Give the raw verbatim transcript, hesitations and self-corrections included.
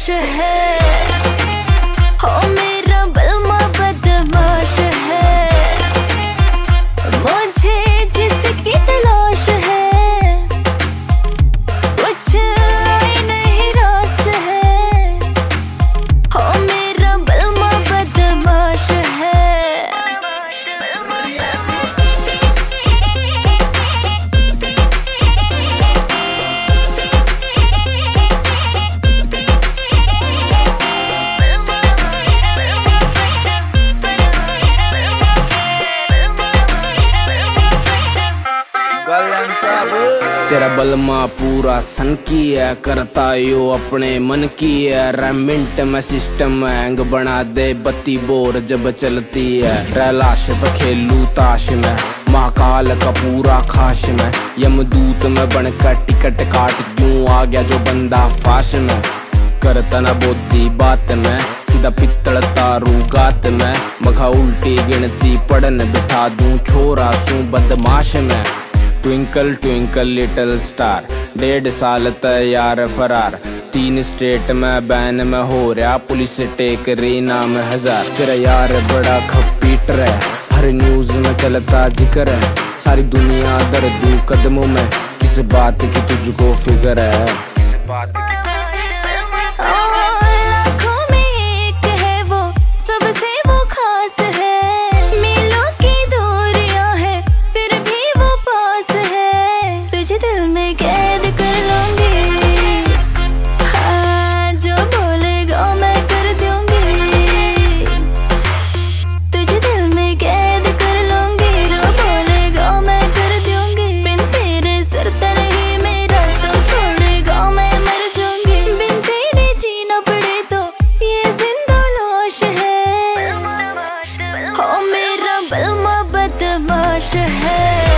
बदमाश है, हो मेरा बलमा बदमाश है, मुझे जिसकी तलाश है, कुछ नहीं रास है, हो मेरा बलमा बदमाश है। तेरा बलमा पूरा सन की है, करता यो अपने मन की है, रेमिंट में सिस्टम हैंग बना दे बत्ती बोर जब चलती है, रैलाश पे खेलू ताश में, महाकाल का पूरा खाश में, यमदूत में बनकर टिकट काट क्यों आ गया जो बंदा फाश में, करता ना बोती बात में, सीधा पित्तल तारू गात में, मखा उल्टी गिनती पढ़न बिठा दूं छोरा सू बदमाश में। ट्विंकल ट्विंकल लिटिल स्टार, डेढ़ साल तैयार फरार, तीन स्टेट में बैन में हो रहा, पुलिस टेक रही नाम हजार, तेरा यार बड़ा खपीटर है, हर न्यूज में चलता जिक्र है, सारी दुनिया दर्दू कदमों में, किस बात की तुझको फिक्र है, किस बात की बदमाश है।